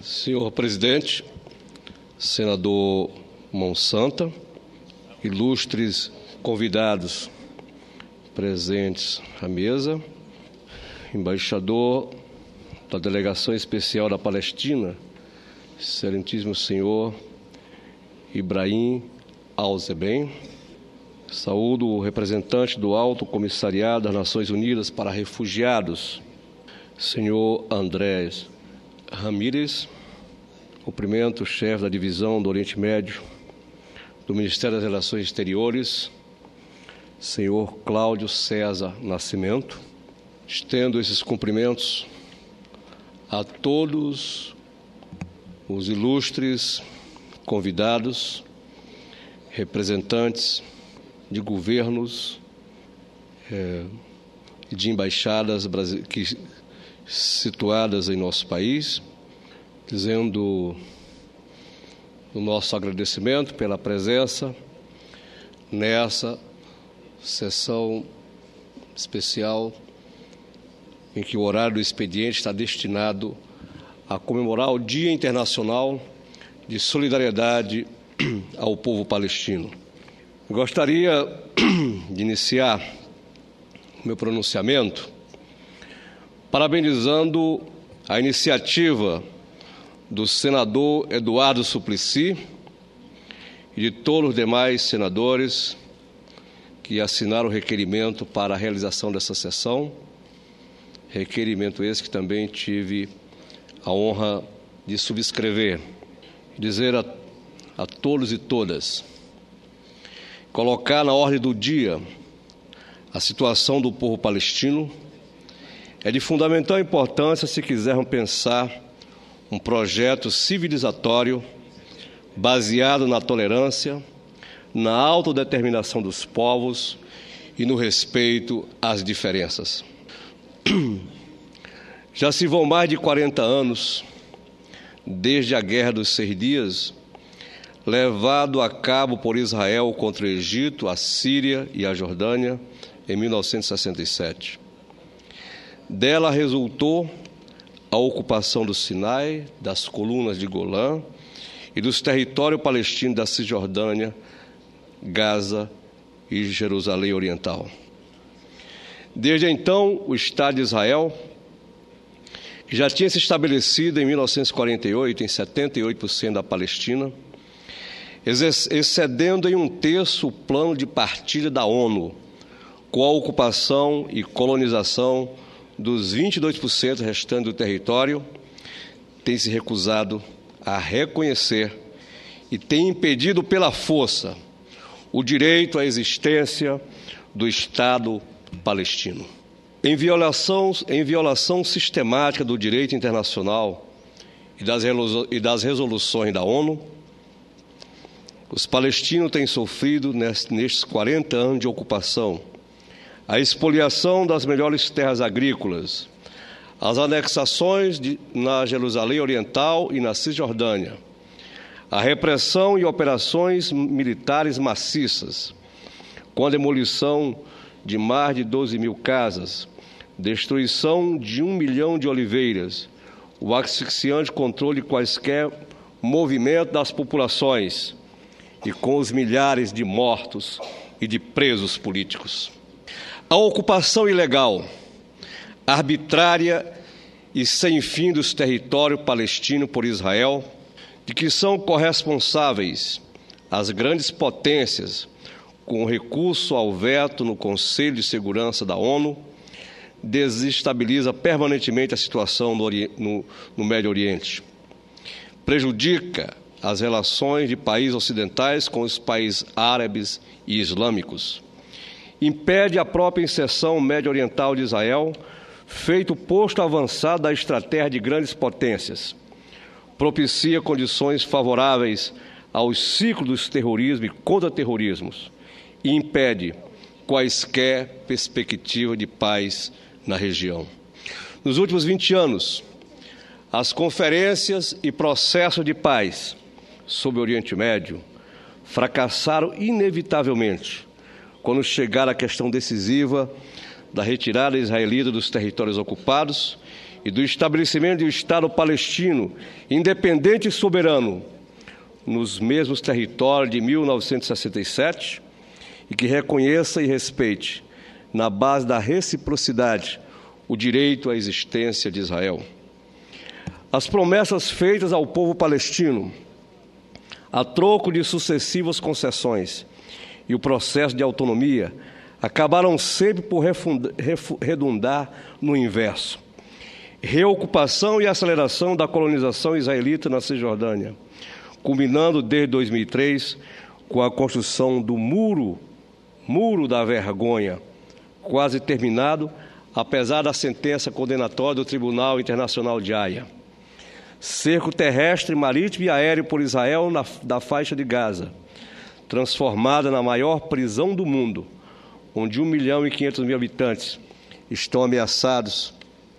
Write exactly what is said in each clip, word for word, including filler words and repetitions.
Senhor presidente, senador Monsanta, ilustres convidados presentes à mesa, embaixador da Delegação Especial da Palestina, excelentíssimo senhor Ibrahim Al-Zeben, saúdo o representante do Alto Comissariado das Nações Unidas para Refugiados, senhor Andrés Ramírez, cumprimento o chefe da Divisão do Oriente Médio do Ministério das Relações Exteriores, senhor Cláudio César Nascimento. Estendo esses cumprimentos a todos os ilustres convidados, representantes de governos e é, de embaixadas que, situadas em nosso país, dizendo o nosso agradecimento pela presença nessa sessão especial em que o horário do expediente está destinado a comemorar o Dia Internacional de Solidariedade ao povo palestino. Gostaria de iniciar meu pronunciamento parabenizando a iniciativa do senador Eduardo Suplicy e de todos os demais senadores que assinaram o requerimento para a realização dessa sessão, requerimento esse que também tive a honra de subscrever. Dizer a, a todos e todas, colocar na ordem do dia a situação do povo palestino é de fundamental importância se quisermos pensar um projeto civilizatório baseado na tolerância, na autodeterminação dos povos e no respeito às diferenças. Já se vão mais de quarenta anos desde a Guerra dos Seis Dias, levado a cabo por Israel contra o Egito, a Síria e a Jordânia em mil novecentos e sessenta e sete. Dela resultou a ocupação do Sinai, das colunas de Golã e dos territórios palestinos da Cisjordânia, Gaza e Jerusalém Oriental. Desde então, o Estado de Israel, que já tinha se estabelecido em mil novecentos e quarenta e oito em setenta e oito por cento da Palestina, excedendo em um terço o plano de partilha da ONU, com a ocupação e colonização dos vinte e dois por cento restantes do território, tem se recusado a reconhecer e tem impedido pela força o direito à existência do Estado palestino. Em violação, em violação sistemática do direito internacional e das, e das resoluções da ONU, os palestinos têm sofrido, nestes quarenta anos de ocupação, a expoliação das melhores terras agrícolas, as anexações de, na Jerusalém Oriental e na Cisjordânia, a repressão e operações militares maciças, com a demolição de mais de doze mil casas, destruição de um milhão de oliveiras, o asfixiante controle de quaisquer movimento das populações e com os milhares de mortos e de presos políticos. A ocupação ilegal, arbitrária e sem fim dos territórios palestinos por Israel, de que são corresponsáveis as grandes potências com recurso ao veto no Conselho de Segurança da ONU, desestabiliza permanentemente a situação no, no, no Médio Oriente, prejudica as relações de países ocidentais com os países árabes e islâmicos, impede a própria inserção médio-oriental de Israel, feito posto avançado da estratégia de grandes potências, propicia condições favoráveis aos ciclos dos terrorismo e contra-terrorismos e impede quaisquer perspectiva de paz na região. Nos últimos vinte anos, as conferências e processos de paz sobre o Oriente Médio fracassaram inevitavelmente quando chegar a questão decisiva da retirada israelita dos territórios ocupados e do estabelecimento de um Estado palestino independente e soberano nos mesmos territórios de mil novecentos e sessenta e sete e que reconheça e respeite, na base da reciprocidade, o direito à existência de Israel. As promessas feitas ao povo palestino, a troco de sucessivas concessões e o processo de autonomia, acabaram sempre por redundar no inverso. Reocupação e aceleração da colonização israelita na Cisjordânia, culminando desde dois mil e três com a construção do muro, muro da vergonha, quase terminado, apesar da sentença condenatória do Tribunal Internacional de Haia. Cerco terrestre, marítimo e aéreo por Israel na, da faixa de Gaza, transformada na maior prisão do mundo, onde um milhão e quinhentos mil habitantes estão ameaçados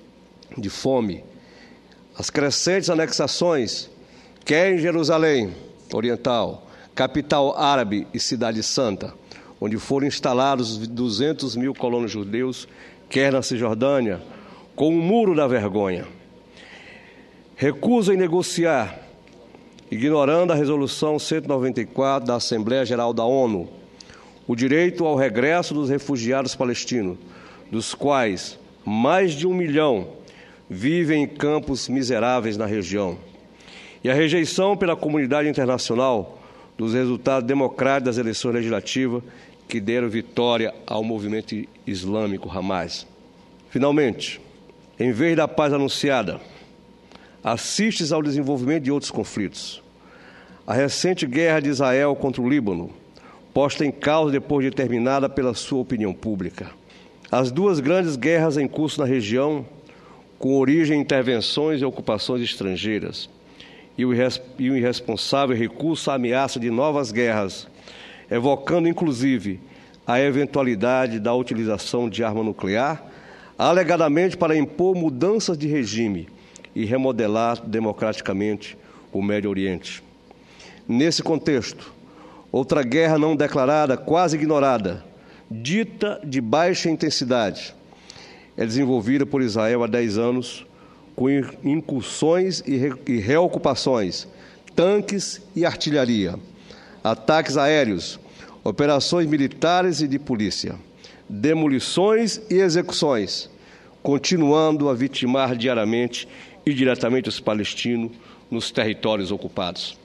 de fome. As crescentes anexações, quer em Jerusalém Oriental, capital árabe e cidade santa, onde foram instalados duzentos mil colonos judeus, quer na Cisjordânia, com o muro da vergonha. Recusam em negociar, ignorando a Resolução cento e noventa e quatro da Assembleia Geral da ONU, o direito ao regresso dos refugiados palestinos, dos quais mais de um milhão vivem em campos miseráveis na região, e a rejeição pela comunidade internacional dos resultados democráticos das eleições legislativas que deram vitória ao movimento islâmico Hamas. Finalmente, em vez da paz anunciada, assistes ao desenvolvimento de outros conflitos. A recente guerra de Israel contra o Líbano, posta em causa depois de terminada pela sua opinião pública. As duas grandes guerras em curso na região, com origem em intervenções e ocupações estrangeiras, e o irresponsável recurso à ameaça de novas guerras, evocando inclusive a eventualidade da utilização de arma nuclear, alegadamente para impor mudanças de regime e remodelar democraticamente o Médio Oriente. Nesse contexto, outra guerra não declarada, quase ignorada, dita de baixa intensidade, é desenvolvida por Israel há dez anos, com incursões e reocupações, tanques e artilharia, ataques aéreos, operações militares e de polícia, demolições e execuções, continuando a vitimar diariamente e diretamente os palestinos nos territórios ocupados.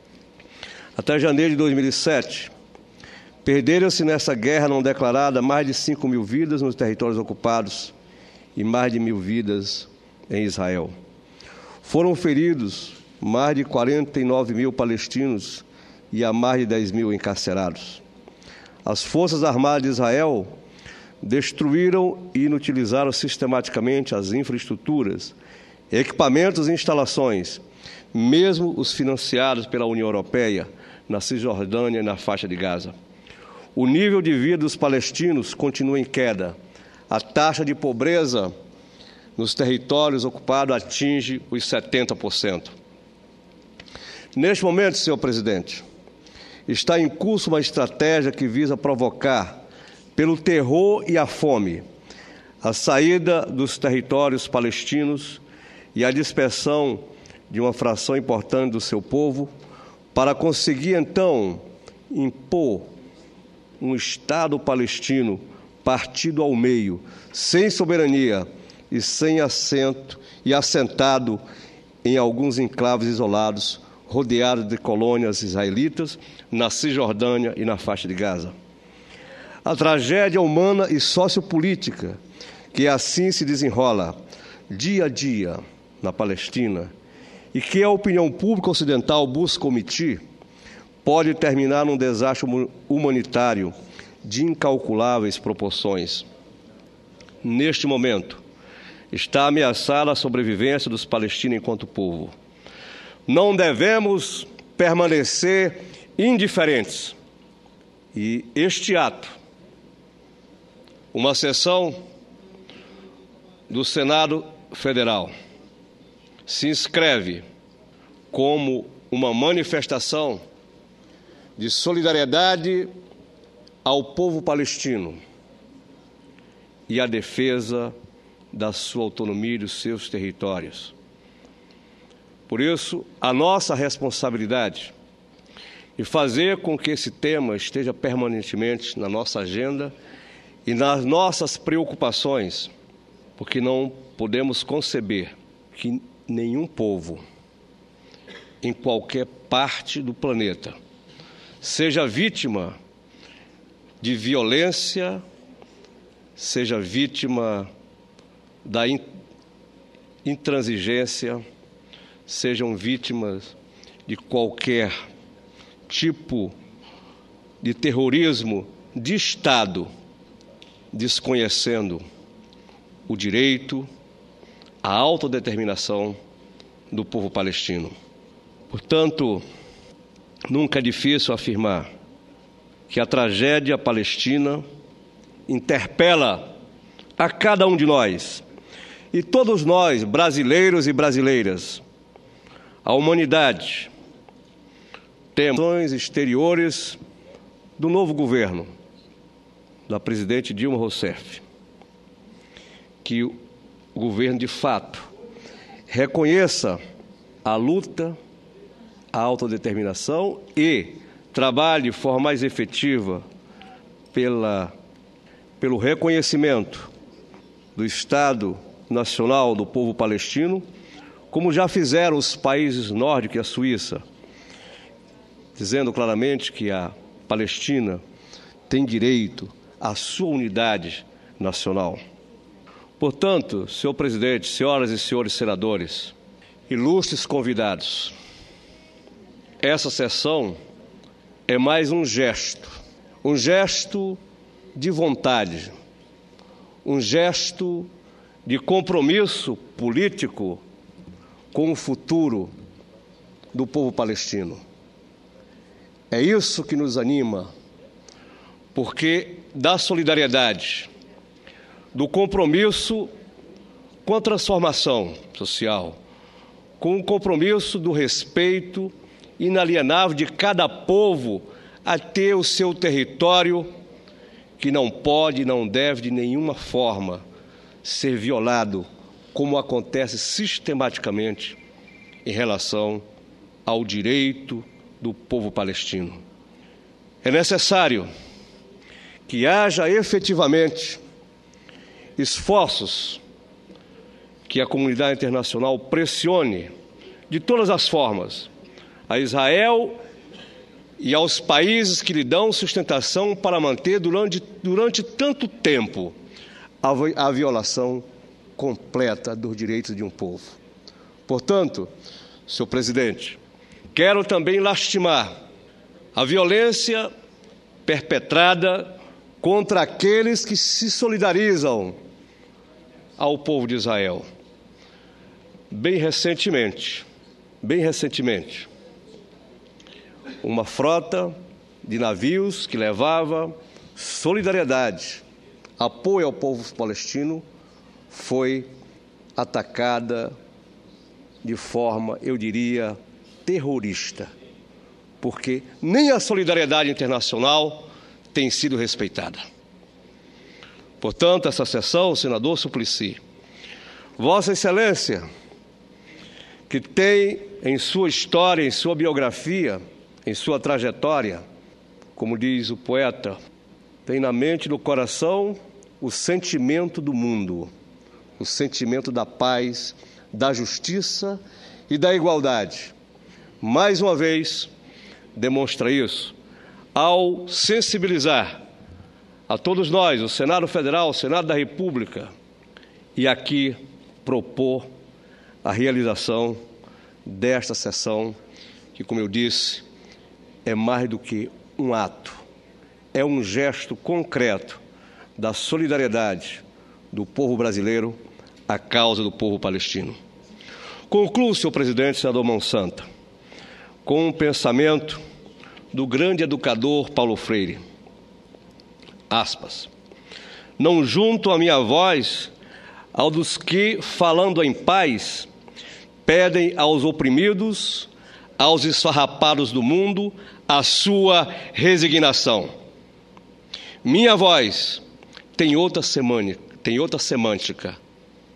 Até janeiro de dois mil e sete, perderam-se nessa guerra não declarada mais de cinco mil vidas nos territórios ocupados e mais de mil vidas em Israel. Foram feridos mais de quarenta e nove mil palestinos e há mais de dez mil encarcerados. As Forças Armadas de Israel destruíram e inutilizaram sistematicamente as infraestruturas, equipamentos e instalações, mesmo os financiados pela União Europeia, na Cisjordânia e na faixa de Gaza. O nível de vida dos palestinos continua em queda. A taxa de pobreza nos territórios ocupados atinge os setenta por cento. Neste momento, senhor presidente, está em curso uma estratégia que visa provocar, pelo terror e a fome, a saída dos territórios palestinos e a dispersão de uma fração importante do seu povo, para conseguir, então, impor um Estado palestino partido ao meio, sem soberania e sem assento e assentado em alguns enclaves isolados, rodeado de colônias israelitas na Cisjordânia e na faixa de Gaza. A tragédia humana e sociopolítica que assim se desenrola dia a dia na Palestina e que a opinião pública ocidental busca omitir, pode terminar num desastre humanitário de incalculáveis proporções. Neste momento, está ameaçada a sobrevivência dos palestinos enquanto povo. Não devemos permanecer indiferentes. E este ato, uma sessão do Senado Federal, se inscreve como uma manifestação de solidariedade ao povo palestino e a defesa da sua autonomia e dos seus territórios. Por isso, a nossa responsabilidade é fazer com que esse tema esteja permanentemente na nossa agenda e nas nossas preocupações, porque não podemos conceber que nenhum povo, em qualquer parte do planeta, seja vítima de violência, seja vítima da intransigência, sejam vítimas de qualquer tipo de terrorismo de Estado, desconhecendo o direito à autodeterminação do povo palestino. Portanto, nunca é difícil afirmar que a tragédia palestina interpela a cada um de nós, e todos nós, brasileiros e brasileiras, a humanidade, temos ações exteriores do novo governo, da presidente Dilma Rousseff, que o governo, de fato, reconheça a luta, a autodeterminação e trabalhe de forma mais efetiva pela, pelo reconhecimento do Estado Nacional do povo palestino, como já fizeram os países nórdicos e a Suíça, dizendo claramente que a Palestina tem direito à sua unidade nacional. Portanto, senhor presidente, senhoras e senhores senadores, ilustres convidados, essa sessão é mais um gesto, um gesto de vontade, um gesto de compromisso político com o futuro do povo palestino. É isso que nos anima, porque da solidariedade, do compromisso com a transformação social, com o compromisso do respeito inalienável de cada povo a ter o seu território, que não pode e não deve de nenhuma forma ser violado, como acontece sistematicamente em relação ao direito do povo palestino. É necessário que haja efetivamente esforços que a comunidade internacional pressione de todas as formas a Israel e aos países que lhe dão sustentação para manter durante, durante tanto tempo a, a violação completa dos direitos de um povo. Portanto, senhor presidente, quero também lastimar a violência perpetrada contra aqueles que se solidarizam ao povo de Israel. Bem recentemente, bem recentemente, uma frota de navios que levava solidariedade, apoio ao povo palestino, foi atacada de forma, eu diria, terrorista, porque nem a solidariedade internacional tem sido respeitada. Portanto, essa sessão, senador Suplicy, Vossa Excelência, que tem em sua história, em sua biografia, em sua trajetória, como diz o poeta, tem na mente e no coração o sentimento do mundo, o sentimento da paz, da justiça e da igualdade. Mais uma vez, demonstra isso ao sensibilizar a todos nós, o Senado Federal, o Senado da República, e aqui propor a realização desta sessão, que, como eu disse, é mais do que um ato, é um gesto concreto da solidariedade do povo brasileiro à causa do povo palestino. Concluo, senhor presidente, senador Monsanta, com um pensamento do grande educador Paulo Freire. Aspas. Não junto a minha voz ao dos que, falando em paz, pedem aos oprimidos, aos esfarrapados do mundo, a sua resignação. Minha voz tem outra semântica, tem outra semântica.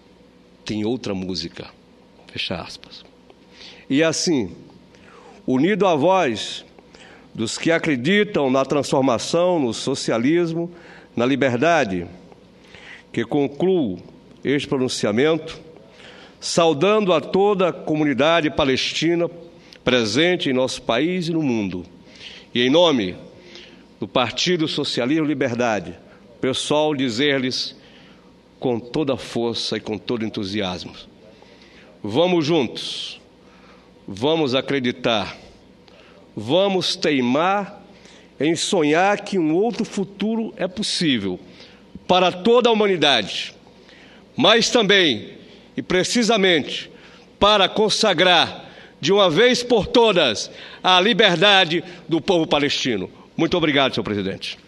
tem outra música. Fecha aspas. E assim, unido à voz dos que acreditam na transformação, no socialismo, na liberdade, que concluo este pronunciamento, saudando a toda a comunidade palestina presente em nosso país e no mundo. E em nome do Partido Socialismo e Liberdade, pessoal, dizer-lhes com toda a força e com todo entusiasmo: vamos juntos, vamos acreditar, vamos teimar em sonhar que um outro futuro é possível para toda a humanidade, mas também e precisamente para consagrar de uma vez por todas a liberdade do povo palestino. Muito obrigado, senhor presidente.